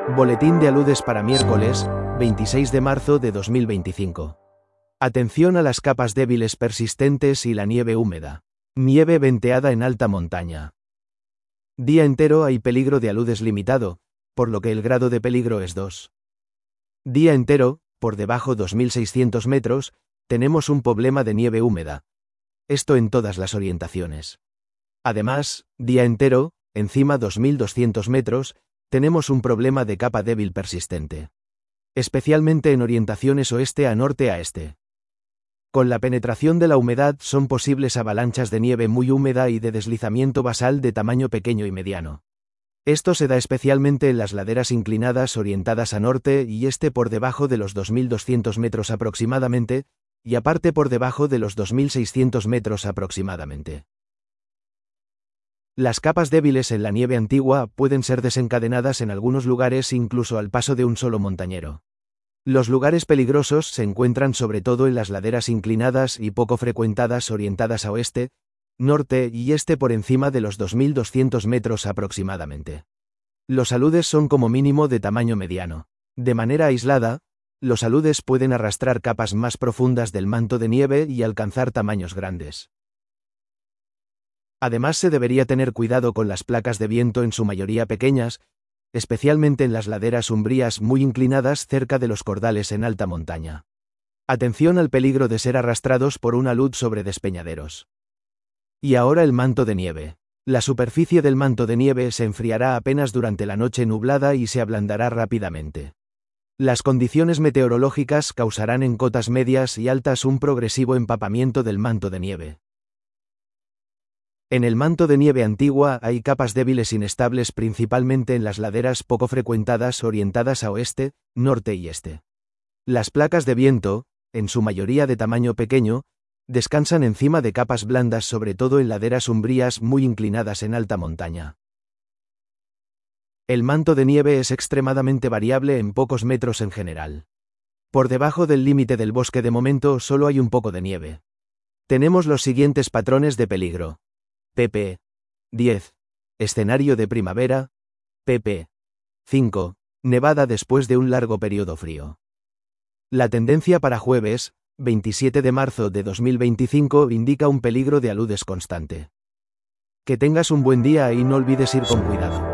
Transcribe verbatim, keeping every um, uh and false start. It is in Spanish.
Boletín de aludes para miércoles, veintiséis de marzo de dos mil veinticinco. Atención a las capas débiles persistentes y la nieve húmeda. Nieve venteada en alta montaña. Día entero hay peligro de aludes limitado, por lo que el grado de peligro es dos. Día entero, por debajo dos mil seiscientos metros, tenemos un problema de nieve húmeda. Esto en todas las orientaciones. Además, día entero, encima dos mil doscientos metros, tenemos un problema de capa débil persistente. Especialmente en orientaciones oeste a norte a este. Con la penetración de la humedad son posibles avalanchas de nieve muy húmeda y de deslizamiento basal de tamaño pequeño y mediano. Esto se da especialmente en las laderas inclinadas orientadas a norte y este por debajo de los dos mil doscientos metros aproximadamente, y aparte por debajo de los dos mil seiscientos metros aproximadamente. Las capas débiles en la nieve antigua pueden ser desencadenadas en algunos lugares incluso al paso de un solo montañero. Los lugares peligrosos se encuentran sobre todo en las laderas inclinadas y poco frecuentadas orientadas a oeste, norte y este por encima de los dos mil doscientos metros aproximadamente. Los aludes son como mínimo de tamaño mediano. De manera aislada, los aludes pueden arrastrar capas más profundas del manto de nieve y alcanzar tamaños grandes. Además se debería tener cuidado con las placas de viento en su mayoría pequeñas, especialmente en las laderas umbrías muy inclinadas cerca de los cordales en alta montaña. Atención al peligro de ser arrastrados por un alud sobre despeñaderos. Y ahora el manto de nieve. La superficie del manto de nieve se enfriará apenas durante la noche nublada y se ablandará rápidamente. Las condiciones meteorológicas causarán en cotas medias y altas un progresivo empapamiento del manto de nieve. En el manto de nieve antigua hay capas débiles inestables principalmente en las laderas poco frecuentadas orientadas a oeste, norte y este. Las placas de viento, en su mayoría de tamaño pequeño, descansan encima de capas blandas sobre todo en laderas umbrías muy inclinadas en alta montaña. El manto de nieve es extremadamente variable en pocos metros en general. Por debajo del límite del bosque de momento solo hay un poco de nieve. Tenemos los siguientes patrones de peligro. pp. diez. Escenario de primavera. pp. cinco. Nevada después de un largo periodo frío. La tendencia para jueves, veintisiete de marzo de dos mil veinticinco indica un peligro de aludes constante. Que tengas un buen día y no olvides ir con cuidado.